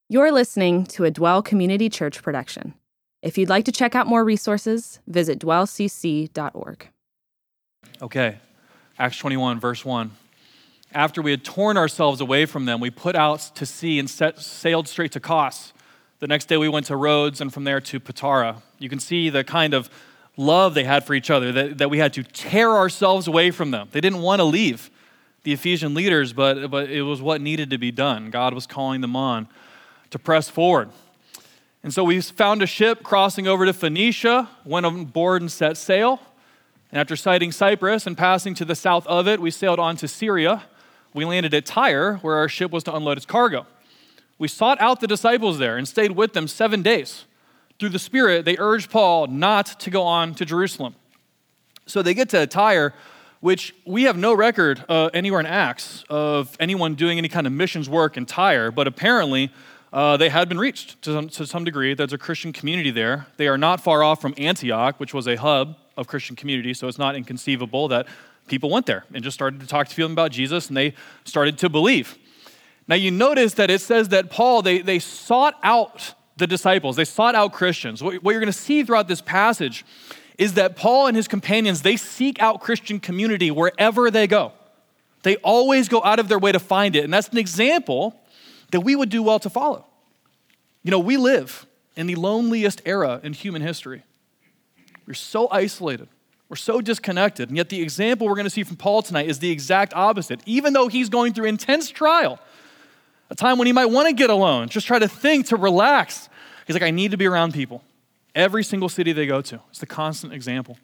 You're listening to a Dwell Community Church production. If you'd like to check out more resources, visit dwellcc.org. Okay, Acts 21, verse 1. After we had torn ourselves away from them, we put out to sea and sailed straight to Kos. The next day we went to Rhodes and from there to Patara. You can see the kind of love they had for each other, that we had to tear ourselves away from them. They didn't want to leave the Ephesian leaders, but it was what needed to be done. God was calling them on to press forward. And so we found a ship crossing over to Phoenicia, went on board and set sail. And after sighting Cyprus and passing to the south of it, we sailed on to Syria. We landed at Tyre, where our ship was to unload its cargo. We sought out the disciples there and stayed with them 7 days. Through the Spirit, they urged Paul not to go on to Jerusalem. So they get to Tyre, which we have no record anywhere in Acts of anyone doing any kind of missions work in Tyre, but apparently they had been reached to some degree. There's a Christian community there. They are not far off from Antioch, which was a hub of Christian community, so it's not inconceivable that people went there and just started to talk to them about Jesus, and they started to believe. Now you notice that it says that Paul, they sought out the disciples. They sought out Christians. What you're going to see throughout this passage is that Paul and his companions, they seek out Christian community wherever they go. They always go out of their way to find it, and that's an example that we would do well to follow. You know, we live in the loneliest era in human history. We're so isolated. We're so disconnected. And yet the example we're going to see from Paul tonight is the exact opposite. Even though he's going through intense trial, a time when he might want to get alone, just try to think, to relax, he's like, I need to be around people. Every single city they go to. It's the constant example.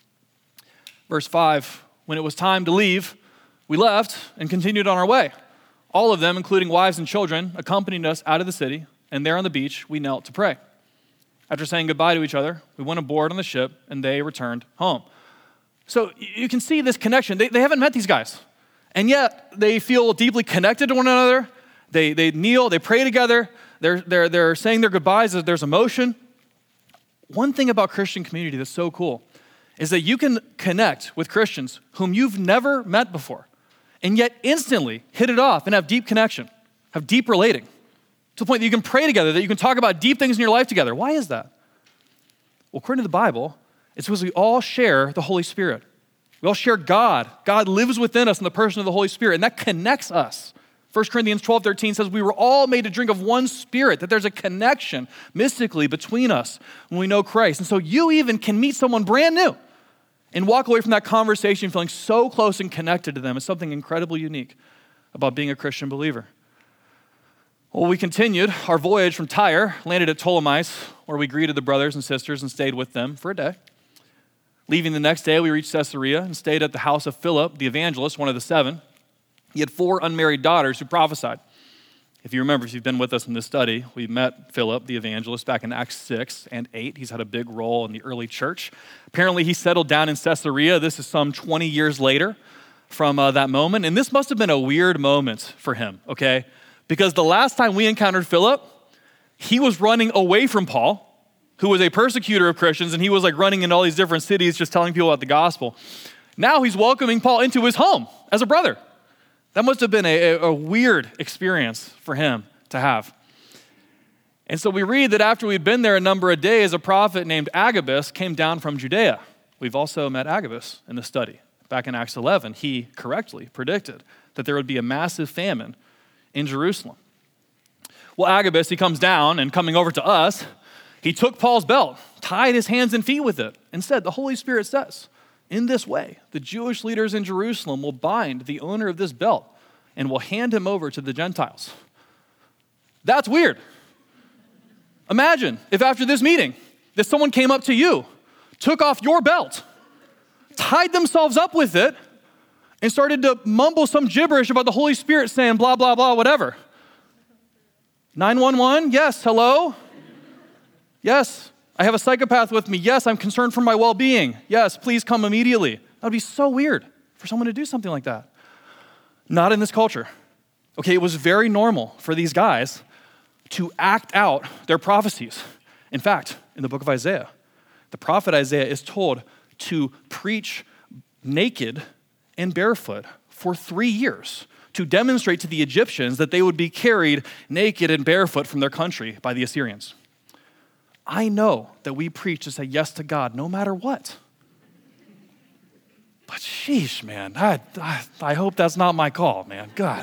Verse 5, when it was time to leave, we left and continued on our way. All of them, including wives and children, accompanied us out of the city, and there on the beach, we knelt to pray. After saying goodbye to each other, we went aboard on the ship, and they returned home. So you can see this connection. They haven't met these guys, and yet they feel deeply connected to one another. They kneel, they pray together. They're saying their goodbyes. There's emotion. One thing about Christian community that's so cool is that you can connect with Christians whom you've never met before, and yet instantly hit it off and have deep connection, have deep relating, to the point that you can pray together, that you can talk about deep things in your life together. Why is that? Well, according to the Bible, it's because we all share the Holy Spirit. We all share God. God lives within us in the person of the Holy Spirit, and that connects us. 1 Corinthians 12:13 says we were all made to drink of one Spirit, that there's a connection mystically between us when we know Christ. And so you even can meet someone brand new and walk away from that conversation feeling so close and connected to them. It's something incredibly unique about being a Christian believer. Well, we continued our voyage from Tyre, landed at Ptolemais, where we greeted the brothers and sisters and stayed with them for a day. Leaving the next day, we reached Caesarea and stayed at the house of Philip, the evangelist, one of the 7. He had 4 unmarried daughters who prophesied. If you remember, if you've been with us in this study, we met Philip, the evangelist, back in Acts 6 and 8. He's had a big role in the early church. Apparently, he settled down in Caesarea. This is some 20 years later from that moment. And this must have been a weird moment for him, okay? Because the last time we encountered Philip, he was running away from Paul, who was a persecutor of Christians, and he was like running in all these different cities just telling people about the gospel. Now he's welcoming Paul into his home as a brother. That must have been a weird experience for him to have. And so we read that after we'd been there a number of days, a prophet named Agabus came down from Judea. We've also met Agabus in the study. Back in Acts 11, he correctly predicted that there would be a massive famine in Jerusalem. Well, Agabus, he comes down, and coming over to us, he took Paul's belt, tied his hands and feet with it, and said, the Holy Spirit says, in this way, the Jewish leaders in Jerusalem will bind the owner of this belt and will hand him over to the Gentiles. That's weird. Imagine if after this meeting, that someone came up to you, took off your belt, tied themselves up with it, and started to mumble some gibberish about the Holy Spirit saying blah, blah, blah, whatever. 911, yes, hello? Yes, I have a psychopath with me. Yes, I'm concerned for my well-being. Yes, please come immediately. That would be so weird for someone to do something like that. Not in this culture. Okay, it was very normal for these guys to act out their prophecies. In fact, in the book of Isaiah, the prophet Isaiah is told to preach naked and barefoot for 3 years to demonstrate to the Egyptians that they would be carried naked and barefoot from their country by the Assyrians. I know that we preach to say yes to God no matter what. But sheesh, man, I hope that's not my call, man. God.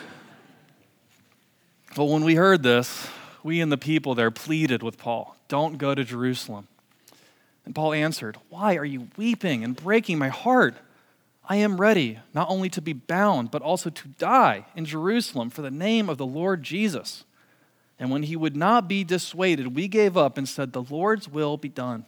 But when we heard this, we and the people there pleaded with Paul, don't go to Jerusalem. And Paul answered, why are you weeping and breaking my heart? I am ready not only to be bound, but also to die in Jerusalem for the name of the Lord Jesus. And when he would not be dissuaded, we gave up and said, the Lord's will be done.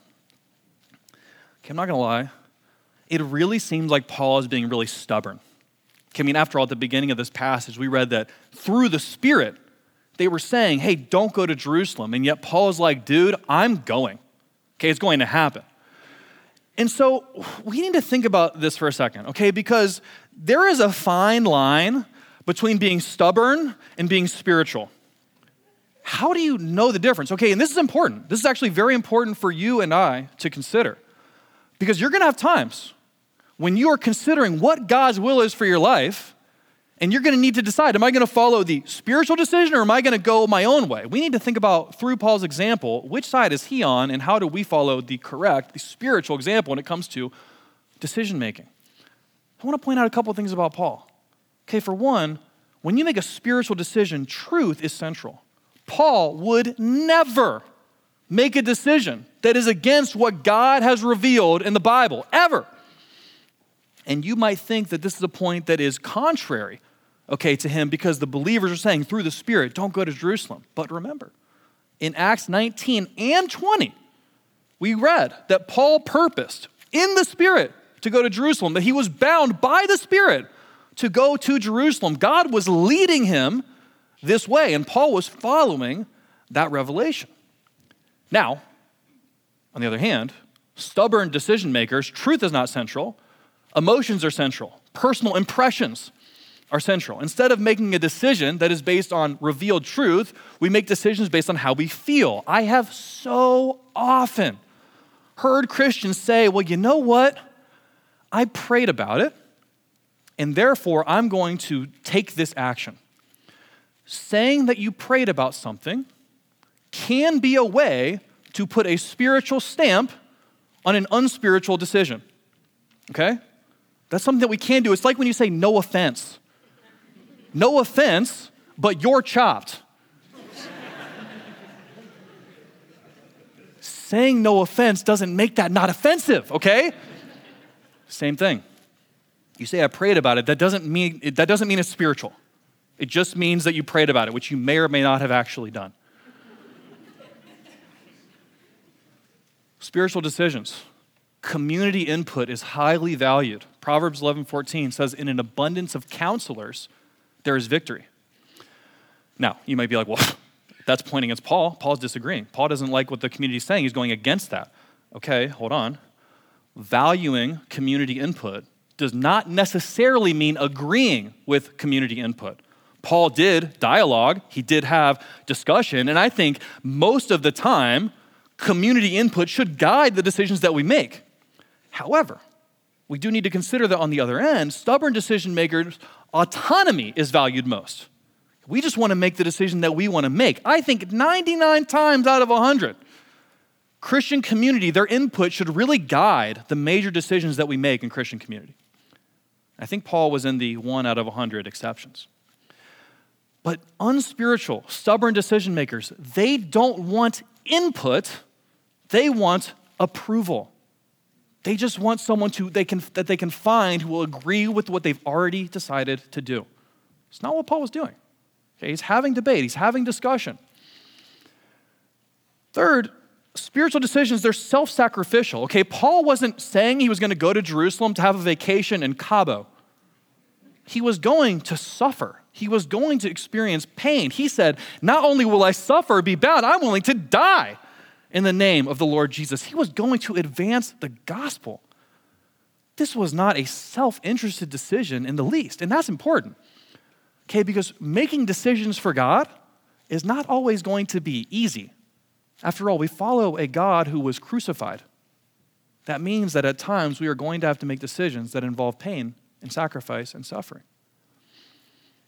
Okay, I'm not going to lie. It really seems like Paul is being really stubborn. Okay, I mean, after all, at the beginning of this passage, we read that through the Spirit, they were saying, hey, don't go to Jerusalem. And yet Paul is like, dude, I'm going. Okay, it's going to happen. And so we need to think about this for a second, okay? Because there is a fine line between being stubborn and being spiritual. How do you know the difference? Okay, and this is important. This is actually very important for you and I to consider. Because you're going to have times when you are considering what God's will is for your life, and you're going to need to decide, am I going to follow the spiritual decision or am I going to go my own way? We need to think about, through Paul's example, which side is he on and how do we follow the spiritual example when it comes to decision making? I want to point out a couple of things about Paul. Okay, for one, when you make a spiritual decision, truth is central. Paul would never make a decision that is against what God has revealed in the Bible, ever. And you might think that this is a point that is contrary, okay, to him because the believers are saying through the Spirit, don't go to Jerusalem. But remember, in Acts 19 and 20, we read that Paul purposed in the Spirit to go to Jerusalem, that he was bound by the Spirit to go to Jerusalem. God was leading him this way, and Paul was following that revelation. Now, on the other hand, stubborn decision makers, truth is not central. Emotions are central. Personal impressions are central. Instead of making a decision that is based on revealed truth, we make decisions based on how we feel. I have so often heard Christians say, well, you know what? I prayed about it, and therefore I'm going to take this action. Saying that you prayed about something can be a way to put a spiritual stamp on an unspiritual decision. Okay? That's something that we can do. It's like when you say no offense. No offense, but you're chopped. Saying no offense doesn't make that not offensive, okay? Same thing. You say I prayed about it, that doesn't mean it's spiritual. It just means that you prayed about it, which you may or may not have actually done. Spiritual decisions. Community input is highly valued. Proverbs 11:14 says, in an abundance of counselors, there is victory. Now, you might be like, well, that's pointing against Paul. Paul's disagreeing. Paul doesn't like what the community is saying. He's going against that. Okay, hold on. Valuing community input does not necessarily mean agreeing with community input. Paul did dialogue. He did have discussion. And I think most of the time, community input should guide the decisions that we make. However, we do need to consider that on the other end, stubborn decision makers' autonomy is valued most. We just want to make the decision that we want to make. I think 99 times out of 100, Christian community, their input should really guide the major decisions that we make in Christian community. I think Paul was in the 1 out of 100 exceptions. But unspiritual, stubborn decision makers, they don't want input, they want approval. They just want someone that they can find who will agree with what they've already decided to do. It's not what Paul was doing. Okay, he's having debate, he's having discussion. Third, spiritual decisions, they're self-sacrificial. Okay, Paul wasn't saying he was going to go to Jerusalem to have a vacation in Cabo. He was going to suffer. He was going to experience pain. He said, not only will I suffer, be bound, I'm willing to die in the name of the Lord Jesus. He was going to advance the gospel. This was not a self-interested decision in the least, and that's important. Okay, because making decisions for God is not always going to be easy. After all, we follow a God who was crucified. That means that at times we are going to have to make decisions that involve pain and sacrifice and suffering.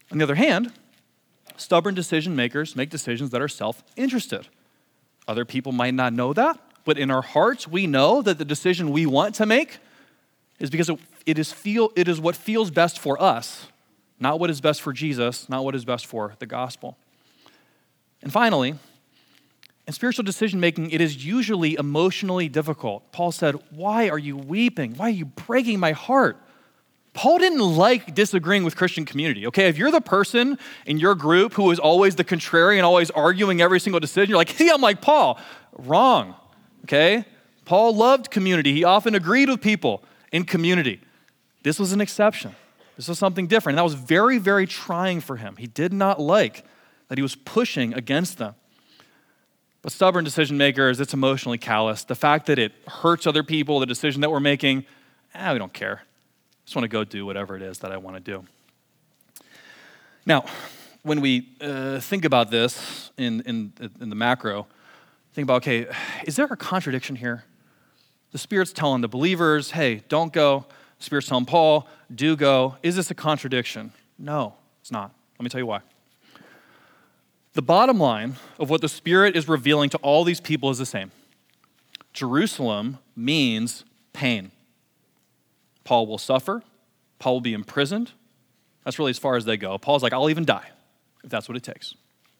On the other hand, stubborn decision makers make decisions that are self-interested. Other people might not know that, but in our hearts, we know that the decision we want to make is because it is what feels best for us, not what is best for Jesus, not what is best for the gospel. And finally, in spiritual decision-making, it is usually emotionally difficult. Paul said, "Why are you weeping? Why are you breaking my heart?" Paul didn't like disagreeing with Christian community, okay? If you're the person in your group who is always the contrarian, always arguing every single decision, you're like, "Hey, I'm like Paul." Wrong, okay? Paul loved community. He often agreed with people in community. This was an exception. This was something different. And that was very, very trying for him. He did not like that he was pushing against them. But stubborn decision makers, it's emotionally callous. The fact that it hurts other people, the decision that we're making, we don't care. I just want to go do whatever it is that I want to do. Now, when we think about this in the macro, think about, okay, is there a contradiction here? The Spirit's telling the believers, hey, don't go. The Spirit's telling Paul, do go. Is this a contradiction? No, it's not. Let me tell you why. The bottom line of what the Spirit is revealing to all these people is the same. Jerusalem means pain. Paul will suffer. Paul will be imprisoned. That's really as far as they go. Paul's like, I'll even die if that's what it takes.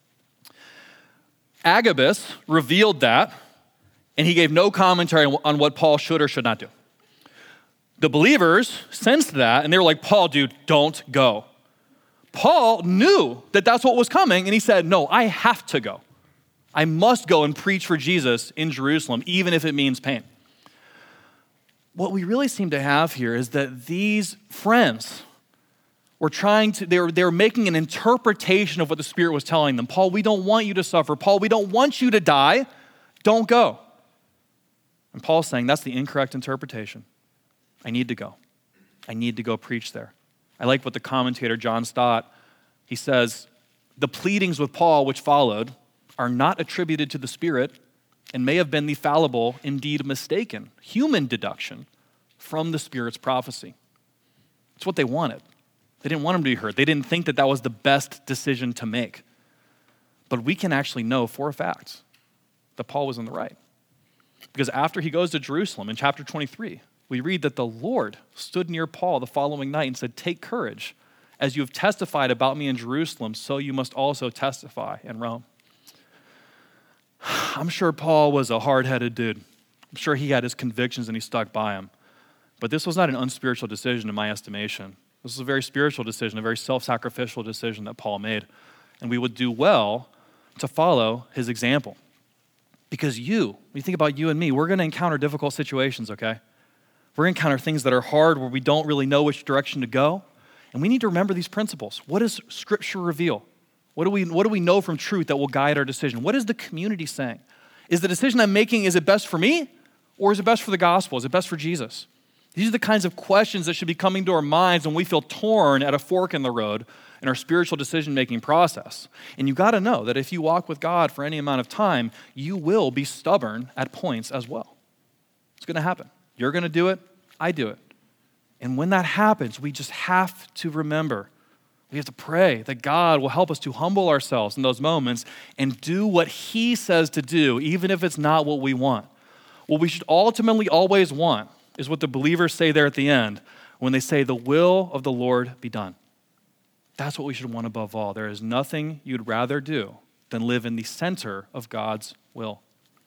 Agabus revealed that, and he gave no commentary on what Paul should or should not do. The believers sensed that, and they were like, Paul, dude, don't go. Paul knew that that's what was coming, and he said, no, I have to go. I must go and preach for Jesus in Jerusalem, even if it means pain. What we really seem to have here is that these friends were they were making an interpretation of what the Spirit was telling them. Paul, we don't want you to suffer. Paul, we don't want you to die. Don't go. And Paul's saying that's the incorrect interpretation. I need to go. I need to go preach there. I like what the commentator John Stott, he says, the pleadings with Paul which followed are not attributed to the Spirit and may have been the fallible, indeed mistaken, human deduction from the Spirit's prophecy. It's what they wanted. They didn't want him to be hurt. They didn't think that that was the best decision to make. But we can actually know for a fact that Paul was in the right. Because after he goes to Jerusalem in chapter 23, we read that the Lord stood near Paul the following night and said, take courage. As you have testified about me in Jerusalem, so you must also testify in Rome. I'm sure Paul was a hard-headed dude. I'm sure he had his convictions and he stuck by them. But this was not an unspiritual decision in my estimation. This was a very spiritual decision, a very self-sacrificial decision that Paul made. And we would do well to follow his example. Because when you think about you and me, we're going to encounter difficult situations, okay? We're going to encounter things that are hard where we don't really know which direction to go. And we need to remember these principles. What does Scripture reveal? What do we know from truth that will guide our decision? What is the community saying? Is the decision I'm making, is it best for me? Or is it best for the gospel? Is it best for Jesus? These are the kinds of questions that should be coming to our minds when we feel torn at a fork in the road in our spiritual decision-making process. And you got to know that if you walk with God for any amount of time, you will be stubborn at points as well. It's going to happen. You're going to do it. I do it. And when that happens, we just have to remember, we have to pray that God will help us to humble ourselves in those moments and do what He says to do, even if it's not what we want. What we should ultimately always want is what the believers say there at the end when they say, the will of the Lord be done. That's what we should want above all. There is nothing you'd rather do than live in the center of God's will.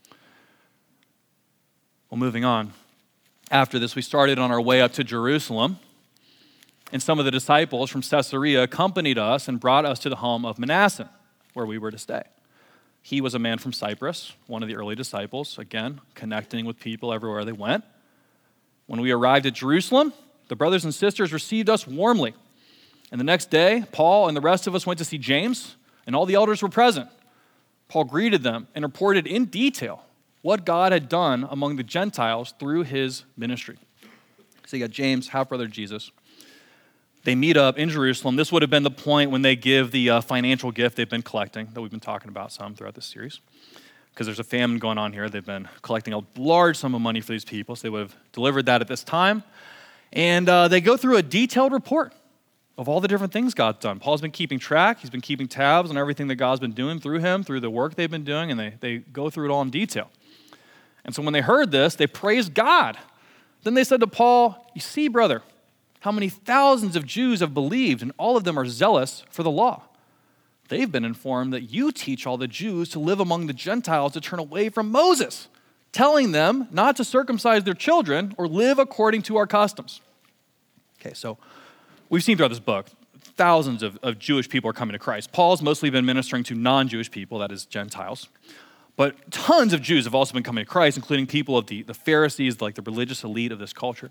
Well, moving on. After this, we started on our way up to Jerusalem, and some of the disciples from Caesarea accompanied us and brought us to the home of Manasseh, where we were to stay. He was a man from Cyprus, one of the early disciples, again, connecting with people everywhere they went. When we arrived at Jerusalem, the brothers and sisters received us warmly. And the next day, Paul and the rest of us went to see James, and all the elders were present. Paul greeted them and reported in detail what God had done among the Gentiles through his ministry. So you got James, half-brother Jesus. They meet up in Jerusalem. This would have been the point when they give the financial gift they've been collecting, that we've been talking about some throughout this series. Because there's a famine going on here. They've been collecting a large sum of money for these people, so they would have delivered that at this time. And they go through a detailed report of all the different things God's done. Paul's been keeping track. He's been keeping tabs on everything that God's been doing through him, through the work they've been doing, and they go through it all in detail. And so when they heard this, they praised God. Then they said to Paul, "You see, brother, how many thousands of Jews have believed, and all of them are zealous for the law. They've been informed that you teach all the Jews to live among the Gentiles to turn away from Moses, telling them not to circumcise their children or live according to our customs." Okay, so we've seen throughout this book, thousands of Jewish people are coming to Christ. Paul's mostly been ministering to non-Jewish people, that is Gentiles. But tons of Jews have also been coming to Christ, including people of the Pharisees, like the religious elite of this culture.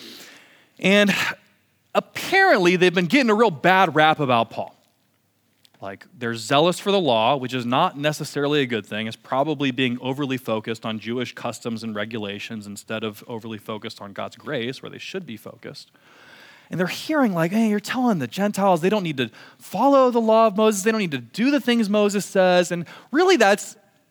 And apparently they've been getting a real bad rap about Paul. Like, they're zealous for the law, which is not necessarily a good thing. It's probably being overly focused on Jewish customs and regulations instead of overly focused on God's grace, where they should be focused. And they're hearing like, hey, you're telling the Gentiles they don't need to follow the law of Moses. They don't need to do the things Moses says. And really that's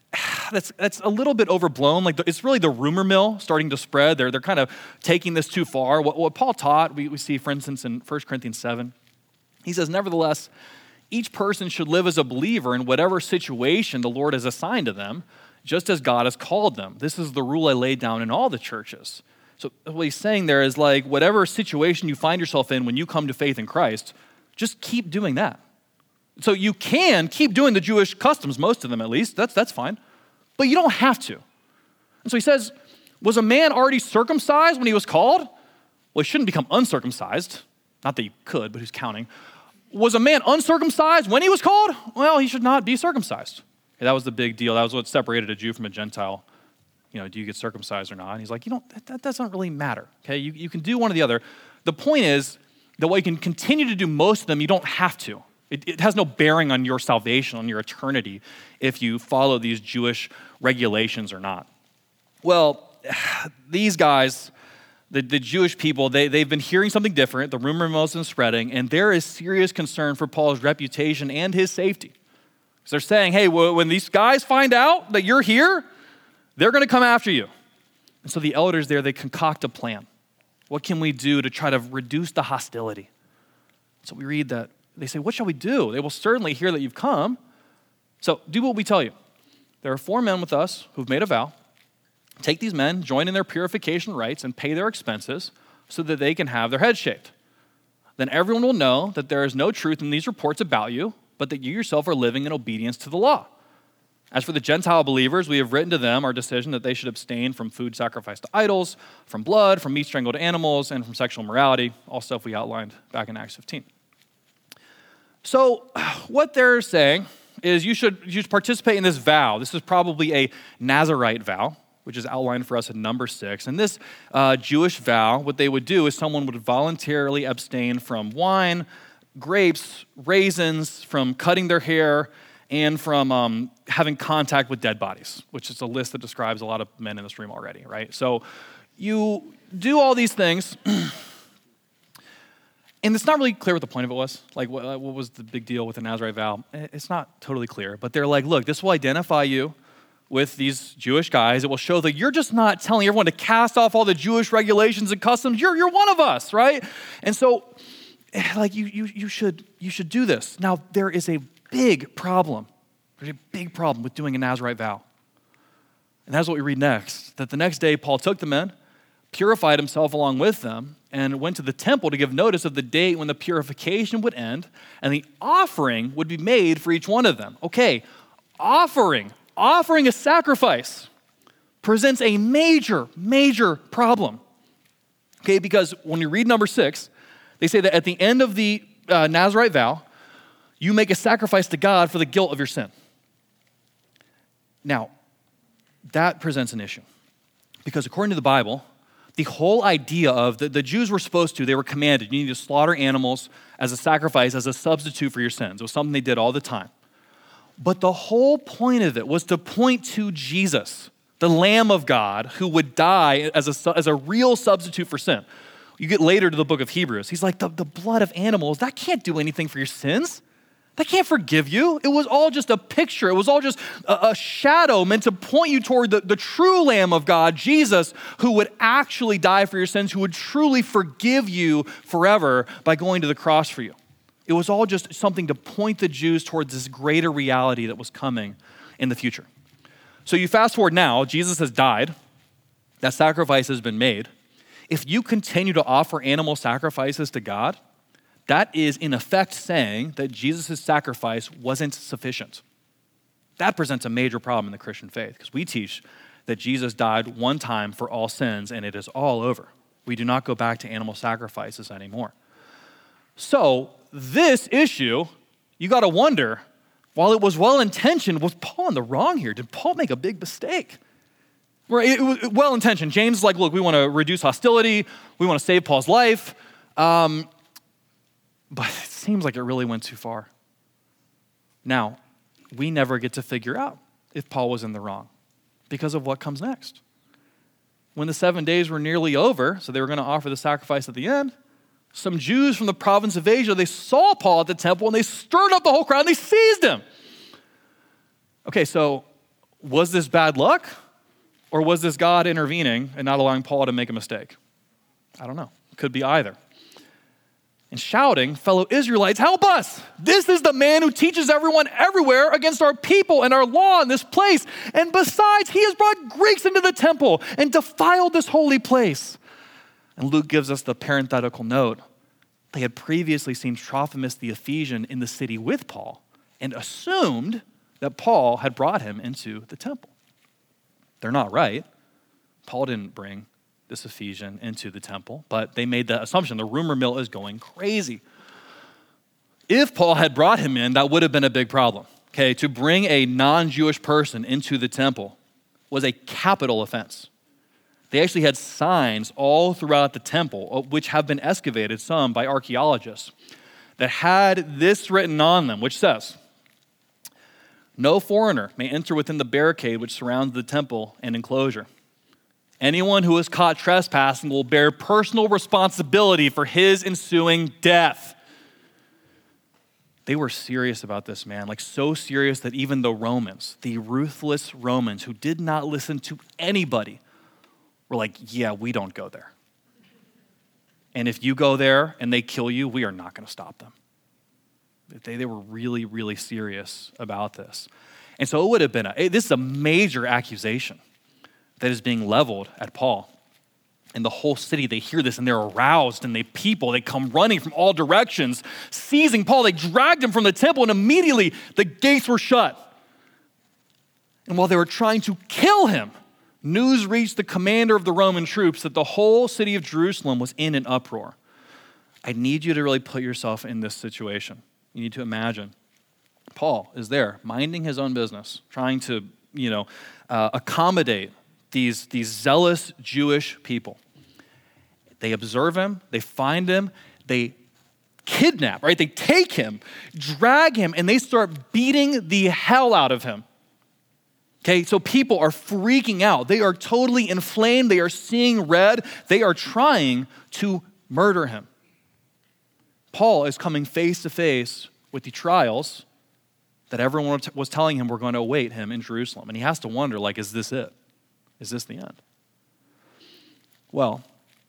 a little bit overblown. Like, it's really the rumor mill starting to spread. They're kind of taking this too far. What Paul taught, we see, for instance, in 1 Corinthians 7, he says, "Nevertheless, each person should live as a believer in whatever situation the Lord has assigned to them, just as God has called them. This is the rule I laid down in all the churches." So what he's saying there is like, whatever situation you find yourself in when you come to faith in Christ, just keep doing that. So you can keep doing the Jewish customs, most of them at least, that's fine, but you don't have to. And so he says, was a man already circumcised when he was called? Well, he shouldn't become uncircumcised. Not that you could, but who's counting? Was a man uncircumcised when he was called? Well, he should not be circumcised. Okay, that was the big deal. That was what separated a Jew from a Gentile. You know, do you get circumcised or not? And he's like, that doesn't really matter. Okay, you can do one or the other. The point is that while you can continue to do most of them, you don't have to. It has no bearing on your salvation, on your eternity, if you follow these Jewish regulations or not. Well, these guys, the Jewish people, they've been hearing something different. The rumor mill has been spreading, and there is serious concern for Paul's reputation and his safety. So they're saying, hey, when these guys find out that you're here, they're going to come after you. And so the elders there, they concoct a plan. What can we do to try to reduce the hostility? So we read that they say, what shall we do? They will certainly hear that you've come. So do what we tell you. There are 4 men with us who've made a vow. Take these men, join in their purification rites, and pay their expenses so that they can have their heads shaved. Then everyone will know that there is no truth in these reports about you, but that you yourself are living in obedience to the law. As for the Gentile believers, we have written to them our decision that they should abstain from food sacrificed to idols, from blood, from meat strangled to animals, and from sexual immorality, all stuff we outlined back in Acts 15. So what they're saying is you should participate in this vow. This is probably a Nazirite vow, which is outlined for us in number 6. And this Jewish vow, what they would do is someone would voluntarily abstain from wine, grapes, raisins, from cutting their hair, and from having contact with dead bodies, which is a list that describes a lot of men in this room already, right? So you do all these things, and it's not really clear what the point of it was. Like, what was the big deal with the Nazirite vow? It's not totally clear, but they're like, look, this will identify you with these Jewish guys. It will show that you're just not telling everyone to cast off all the Jewish regulations and customs. You're one of us, right? And so, like, you should do this. Now, there is a big problem. There's a big problem with doing a Nazirite vow. And that's what we read next. That the next day, Paul took the men, purified himself along with them, and went to the temple to give notice of the date when the purification would end, and the offering would be made for each one of them. Okay, offering a sacrifice presents a major problem. Okay, because when you read number 6, they say that at the end of the Nazirite vow, you make a sacrifice to God for the guilt of your sin. Now, that presents an issue. Because according to the Bible, the whole idea of the Jews were they were commanded, you need to slaughter animals as a sacrifice, as a substitute for your sins. It was something they did all the time. But the whole point of it was to point to Jesus, the Lamb of God, who would die as a real substitute for sin. You get later to the book of Hebrews. He's like, the blood of animals, that can't do anything for your sins. That can't forgive you. It was all just a picture. It was all just a shadow meant to point you toward the true Lamb of God, Jesus, who would actually die for your sins, who would truly forgive you forever by going to the cross for you. It was all just something to point the Jews towards this greater reality that was coming in the future. So you fast forward now, Jesus has died, that sacrifice has been made. If you continue to offer animal sacrifices to God, that is in effect saying that Jesus' sacrifice wasn't sufficient. That presents a major problem in the Christian faith because we teach that Jesus died one time for all sins and it is all over. We do not go back to animal sacrifices anymore. So this issue, you got to wonder, while it was well-intentioned, was Paul in the wrong here? Did Paul make a big mistake? It was well-intentioned. James is like, look, we want to reduce hostility. We want to save Paul's life. But it seems like it really went too far. Now, we never get to figure out if Paul was in the wrong because of what comes next. When the 7 days were nearly over, so they were going to offer the sacrifice at the end, some Jews from the province of Asia, they saw Paul at the temple and they stirred up the whole crowd and they seized him. Okay, so was this bad luck or was this God intervening and not allowing Paul to make a mistake? I don't know. It could be either. And shouting, fellow Israelites, help us! This is the man who teaches everyone everywhere against our people and our law in this place. And besides, he has brought Greeks into the temple and defiled this holy place. And Luke gives us the parenthetical note. They had previously seen Trophimus the Ephesian in the city with Paul and assumed that Paul had brought him into the temple. They're not right. Paul didn't bring this Ephesian into the temple, but they made the assumption. The rumor mill is going crazy. If Paul had brought him in, that would have been a big problem. Okay, to bring a non-Jewish person into the temple was a capital offense. They actually had signs all throughout the temple, which have been excavated, some by archaeologists, that had this written on them, which says, no foreigner may enter within the barricade which surrounds the temple and enclosure. Anyone who is caught trespassing will bear personal responsibility for his ensuing death. They were serious about this, man, like so serious that even the Romans, the ruthless Romans who did not listen to anybody, were like, yeah, we don't go there. And if you go there and they kill you, we are not going to stop them. They were really, really serious about this. And so it would have been, this is a major accusation that is being leveled at Paul. And the whole city, they hear this and they're aroused and they come running from all directions, seizing Paul. They dragged him from the temple and immediately the gates were shut. And while they were trying to kill him, news reached the commander of the Roman troops that the whole city of Jerusalem was in an uproar. I need you to really put yourself in this situation. You need to imagine. Paul is there, minding his own business, trying to, accommodate these zealous Jewish people. They observe him, they find him, they kidnap, right? They take him, drag him, and they start beating the hell out of him. Okay, so people are freaking out. They are totally inflamed. They are seeing red. They are trying to murder him. Paul is coming face to face with the trials that everyone was telling him were going to await him in Jerusalem. And he has to wonder, is this it? Is this the end? Well,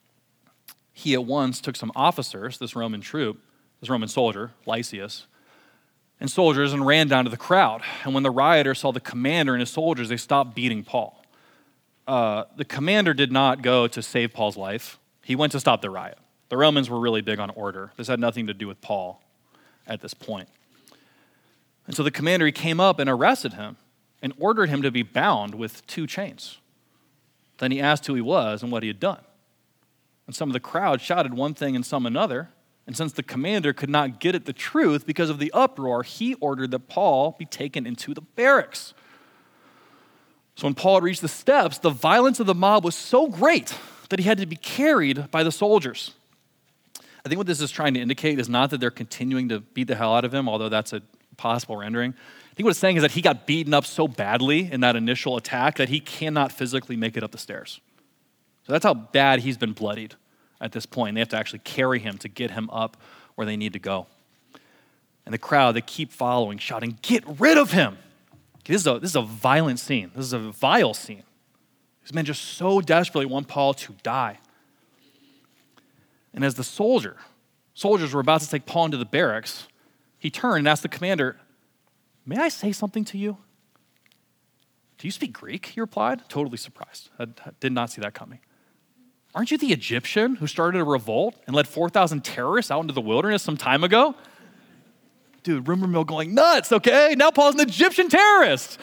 he at once took some officers, this Roman soldier, Lysias, and soldiers and ran down to the crowd. And when the rioters saw the commander and his soldiers, they stopped beating Paul. The commander did not go to save Paul's life. He went to stop the riot. The Romans were really big on order. This had nothing to do with Paul at this point. And so the commander, he came up and arrested him and ordered him to be bound with 2 chains. Then he asked who he was and what he had done. And some of the crowd shouted one thing and some another. And since the commander could not get at the truth because of the uproar, he ordered that Paul be taken into the barracks. So when Paul reached the steps, the violence of the mob was so great that he had to be carried by the soldiers. I think what this is trying to indicate is not that they're continuing to beat the hell out of him, although that's a possible rendering. I think what it's saying is that he got beaten up so badly in that initial attack that he cannot physically make it up the stairs. So that's how bad he's been bloodied at this point. They have to actually carry him to get him up where they need to go. And the crowd, they keep following, shouting, "Get rid of him!" This is a violent scene. This is a vile scene. These men just so desperately want Paul to die. And as the soldier soldiers were about to take Paul into the barracks, he turned and asked the commander, "May I say something to you?" "Do you speak Greek?" he replied, totally surprised. I did not see that coming. "Aren't you the Egyptian who started a revolt and led 4,000 terrorists out into the wilderness some time ago?" Dude, rumor mill going nuts, okay? Now Paul's an Egyptian terrorist.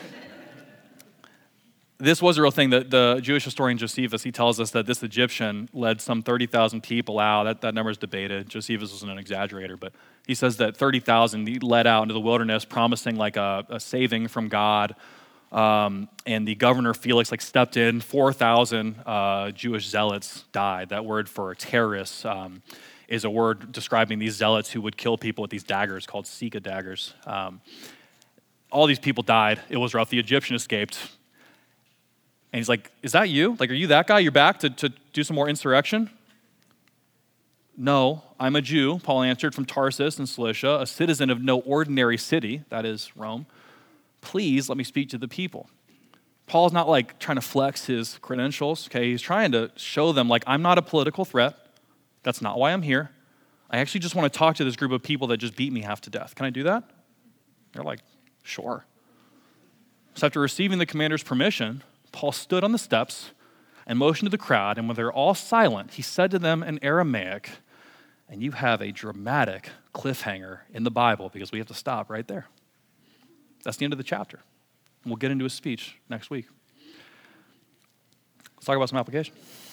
This was a real thing. The Jewish historian Josephus, he tells us that this Egyptian led some 30,000 people out. That number is debated. Josephus was an exaggerator, but he says that 30,000 he led out into the wilderness, promising like a saving from God. And the governor Felix stepped in. 4,000 Jewish zealots died. That word for terrorists is a word describing these zealots who would kill people with these daggers called Sika daggers. All these people died. It was rough. The Egyptian escaped. And he's like, "Is that you? Are you that guy? You're back to do some more insurrection?" "No, I'm a Jew," Paul answered, "from Tarsus in Cilicia, a citizen of no ordinary city," that is Rome. "Please let me speak to the people." Paul's not trying to flex his credentials, okay? He's trying to show them I'm not a political threat. That's not why I'm here. I actually just want to talk to this group of people that just beat me half to death. Can I do that? They're like, "Sure." So after receiving the commander's permission, Paul stood on the steps and motioned to the crowd, and when they're all silent, he said to them in Aramaic, and you have a dramatic cliffhanger in the Bible because we have to stop right there. That's the end of the chapter. And we'll get into his speech next week. Let's talk about some application.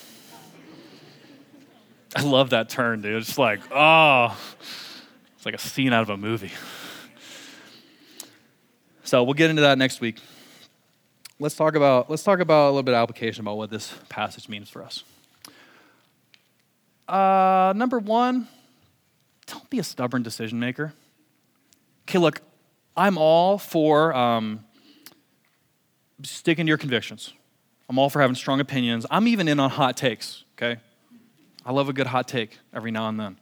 I love that turn, dude. It's it's like a scene out of a movie. So we'll get into that next week. Let's talk about a little bit of application about what this passage means for us. Number one, don't be a stubborn decision maker. Okay, look, I'm all for sticking to your convictions. I'm all for having strong opinions. I'm even in on hot takes, okay? I love a good hot take every now and then.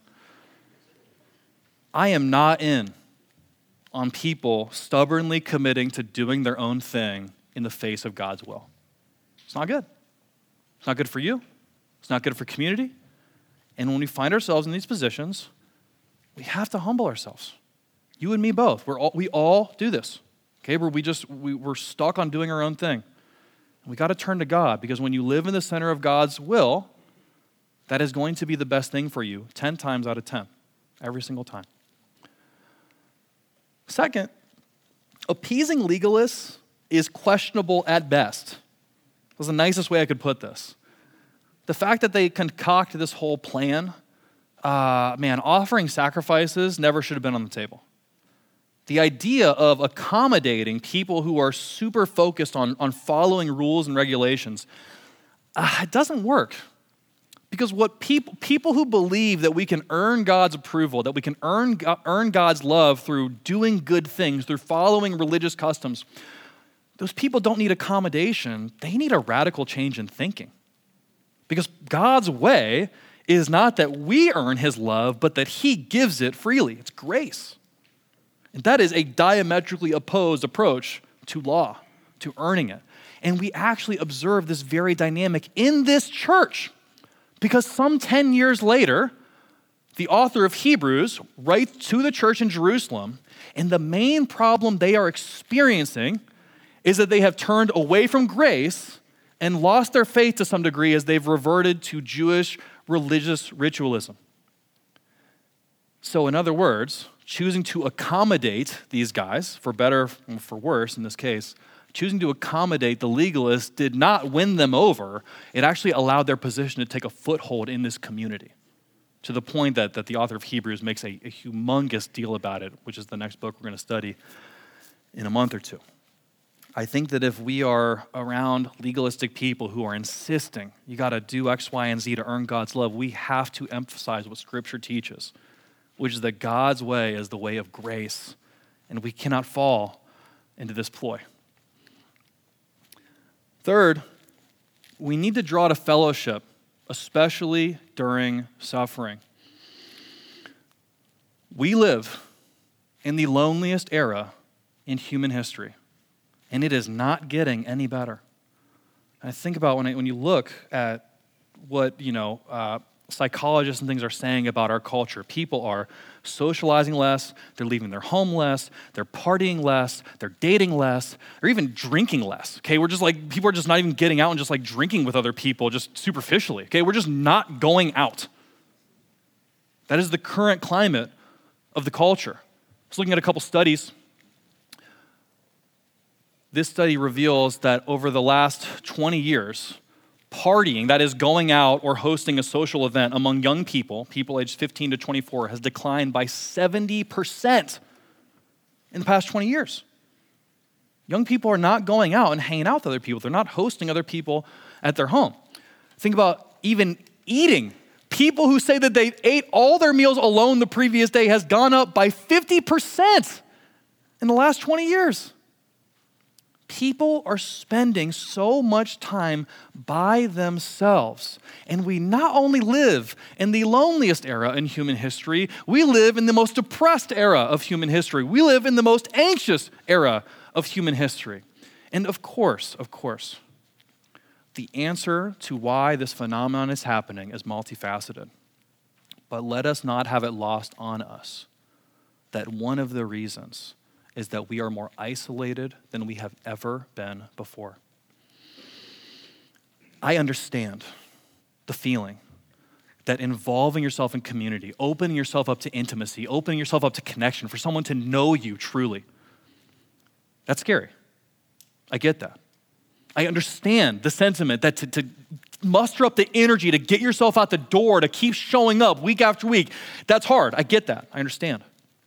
I am not in on people stubbornly committing to doing their own thing in the face of God's will. It's not good. It's not good for you. It's not good for community. And when we find ourselves in these positions, we have to humble ourselves. You and me both. We all do this. Okay, where we're stuck on doing our own thing. And we got to turn to God, because when you live in the center of God's will, that is going to be the best thing for you 10 times out of 10, every single time. Second, appeasing legalists is questionable at best. That's the nicest way I could put this. The fact that they concoct this whole plan, offering sacrifices never should have been on the table. The idea of accommodating people who are super focused on following rules and regulations, it doesn't work. Because what people who believe that we can earn God's approval, that we can earn God's love through doing good things, through following religious customs, those people don't need accommodation. They need a radical change in thinking. Because God's way is not that we earn his love, but that he gives it freely. It's grace. And that is a diametrically opposed approach to law, to earning it. And we actually observe this very dynamic in this church. Because some 10 years later, the author of Hebrews writes to the church in Jerusalem, and the main problem they are experiencing is that they have turned away from grace and lost their faith to some degree as they've reverted to Jewish religious ritualism. So in other words, choosing to accommodate these guys, for better or for worse in this case, choosing to accommodate the legalists did not win them over. It actually allowed their position to take a foothold in this community, to the point that the author of Hebrews makes a humongous deal about it, which is the next book we're going to study in a month or two. I think that if we are around legalistic people who are insisting you got to do X, Y, and Z to earn God's love, we have to emphasize what Scripture teaches, which is that God's way is the way of grace, and we cannot fall into this ploy. Third, we need to draw to fellowship, especially during suffering. We live in the loneliest era in human history, and it is not getting any better. I think about when you look at what psychologists and things are saying about our culture. People are socializing less, they're leaving their home less, they're partying less, they're dating less, they're even drinking less. Okay, we're just like, people are just not even getting out and just like drinking with other people just superficially. Okay, we're just not going out. That is the current climate of the culture. I was looking at a couple studies. This study reveals that over the last 20 years, partying, that is going out or hosting a social event among young people, people aged 15 to 24, has declined by 70% in the past 20 years. Young people are not going out and hanging out with other people. They're not hosting other people at their home. Think about even eating. People who say that they ate all their meals alone the previous day has gone up by 50% in the last 20 years. People are spending so much time by themselves. And we not only live in the loneliest era in human history, we live in the most depressed era of human history. We live in the most anxious era of human history. And of course, the answer to why this phenomenon is happening is multifaceted. But let us not have it lost on us that one of the reasons is that we are more isolated than we have ever been before. I understand the feeling that involving yourself in community, opening yourself up to intimacy, opening yourself up to connection, for someone to know you truly, that's scary. I get that. I understand the sentiment that to muster up the energy to get yourself out the door, to keep showing up week after week, that's hard. I get that. I understand.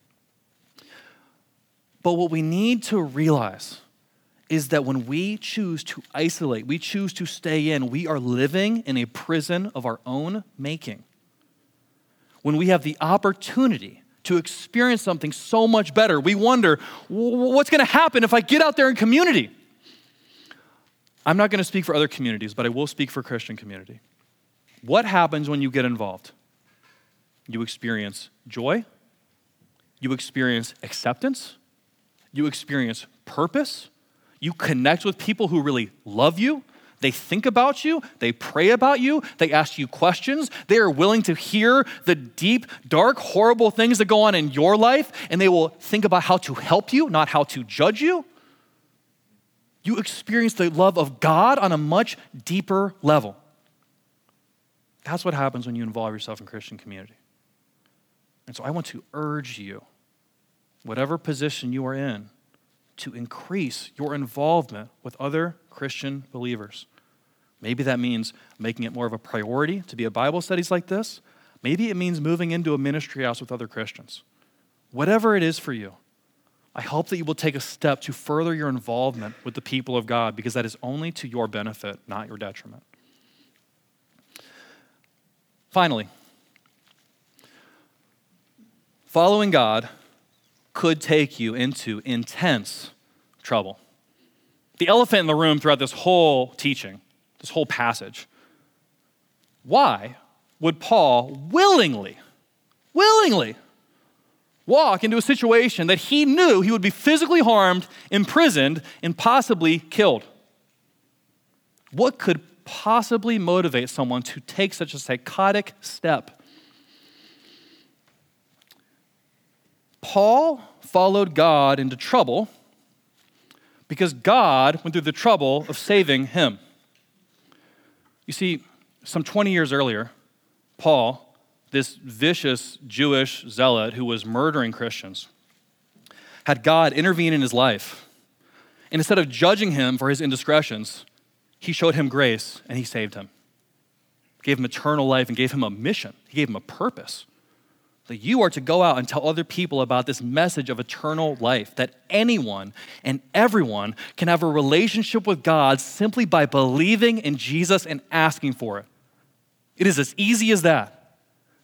But what we need to realize is that when we choose to isolate, we choose to stay in, we are living in a prison of our own making. When we have the opportunity to experience something so much better, we wonder, what's going to happen if I get out there in community? I'm not going to speak for other communities, but I will speak for Christian community. What happens when you get involved? You experience joy. You experience acceptance. You experience purpose. You connect with people who really love you. They think about you. They pray about you. They ask you questions. They are willing to hear the deep, dark, horrible things that go on in your life, and they will think about how to help you, not how to judge you. You experience the love of God on a much deeper level. That's what happens when you involve yourself in Christian community. And so I want to urge you, whatever position you are in, to increase your involvement with other Christian believers. Maybe that means making it more of a priority to be at Bible studies like this. Maybe it means moving into a ministry house with other Christians. Whatever it is for you, I hope that you will take a step to further your involvement with the people of God, because that is only to your benefit, not your detriment. Finally, following God could take you into intense trouble. The elephant in the room throughout this whole teaching, this whole passage, why would Paul willingly walk into a situation that he knew he would be physically harmed, imprisoned, and possibly killed? What could possibly motivate someone to take such a psychotic step? Paul followed God into trouble because God went through the trouble of saving him. You see, some 20 years earlier, Paul, this vicious Jewish zealot who was murdering Christians, had God intervene in his life. And instead of judging him for his indiscretions, he showed him grace and he saved him. Gave him eternal life and gave him a mission. He gave him a purpose. That you are to go out and tell other people about this message of eternal life, that anyone and everyone can have a relationship with God simply by believing in Jesus and asking for it. It is as easy as that.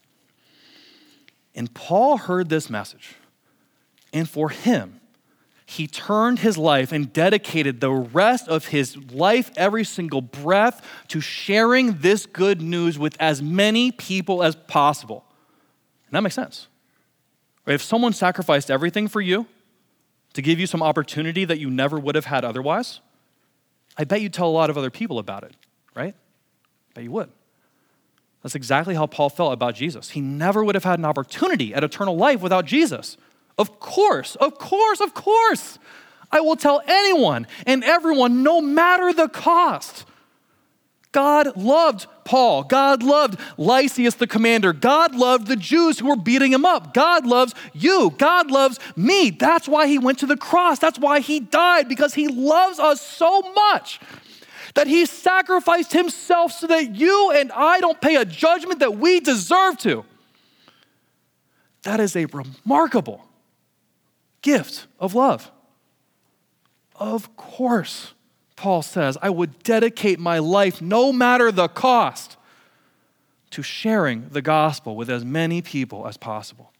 And Paul heard this message, and for him, he turned his life and dedicated the rest of his life, every single breath, to sharing this good news with as many people as possible. And that makes sense. Right? If someone sacrificed everything for you to give you some opportunity that you never would have had otherwise, I bet you'd tell a lot of other people about it, right? I bet you would. That's exactly how Paul felt about Jesus. He never would have had an opportunity at eternal life without Jesus. Of course, of course, of course. I will tell anyone and everyone, no matter the cost. God loved Paul. God loved Lysias the commander. God loved the Jews who were beating him up. God loves you. God loves me. That's why he went to the cross. That's why he died, because he loves us so much that he sacrificed himself so that you and I don't pay a judgment that we deserve to. That is a remarkable gift of love. Of course, Paul says, I would dedicate my life, no matter the cost, to sharing the gospel with as many people as possible.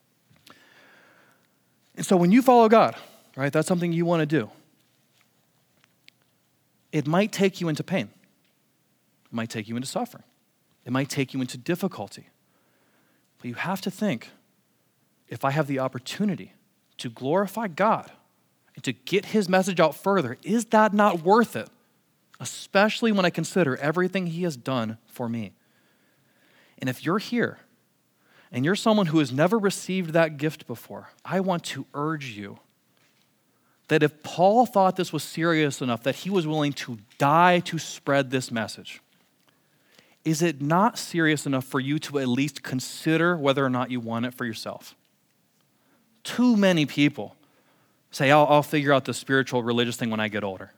And so when you follow God, right, that's something you want to do. It might take you into pain. It might take you into suffering. It might take you into difficulty. But you have to think, if I have the opportunity to glorify God and to get his message out further, is that not worth it? Especially when I consider everything he has done for me. And if you're here and you're someone who has never received that gift before, I want to urge you that if Paul thought this was serious enough that he was willing to die to spread this message, is it not serious enough for you to at least consider whether or not you want it for yourself? Too many people say, I'll figure out the spiritual religious thing when I get older.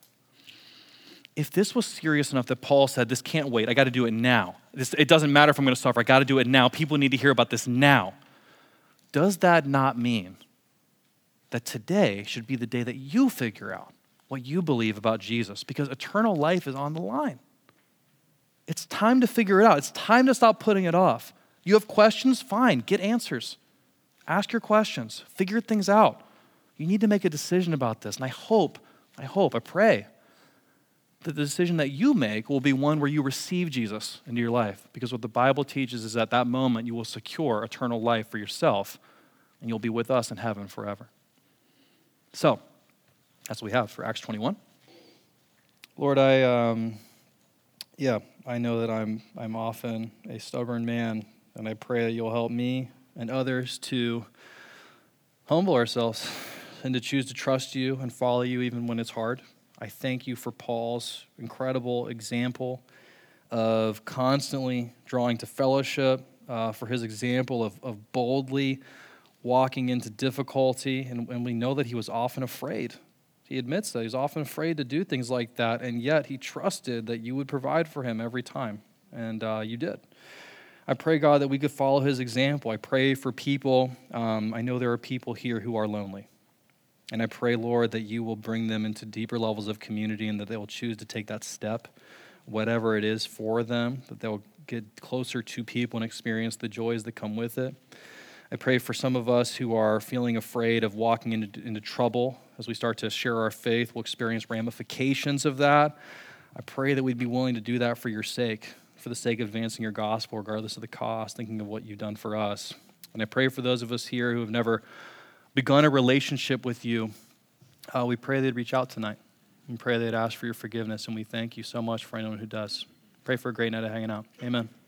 If this was serious enough that Paul said, this can't wait, I got to do it now. It doesn't matter if I'm going to suffer, I got to do it now. People need to hear about this now. Does that not mean that today should be the day that you figure out what you believe about Jesus? Because eternal life is on the line. It's time to figure it out. It's time to stop putting it off. You have questions? Fine, get answers. Ask your questions. Figure things out. You need to make a decision about this. And I pray that the decision that you make will be one where you receive Jesus into your life. Because what the Bible teaches is at that moment you will secure eternal life for yourself and you'll be with us in heaven forever. So, that's what we have for Acts 21. Lord, I know that I'm often a stubborn man, and I pray that you'll help me and others to humble ourselves and to choose to trust you and follow you even when it's hard. I thank you for Paul's incredible example of constantly drawing to fellowship, for his example of boldly walking into difficulty, and we know that he was often afraid. He admits that he was often afraid to do things like that, and yet he trusted that you would provide for him every time, and you did. I pray, God, that we could follow his example. I pray for people. I know there are people here who are lonely, and I pray, Lord, that you will bring them into deeper levels of community and that they will choose to take that step, whatever it is for them, that they'll get closer to people and experience the joys that come with it. I pray for some of us who are feeling afraid of walking into trouble. As we start to share our faith, we'll experience ramifications of that. I pray that we'd be willing to do that for your sake, for the sake of advancing your gospel, regardless of the cost, thinking of what you've done for us. And I pray for those of us here who have never begun a relationship with you. We pray they'd reach out tonight. We pray they'd ask for your forgiveness, and we thank you so much for anyone who does. Pray for a great night of hanging out. Amen.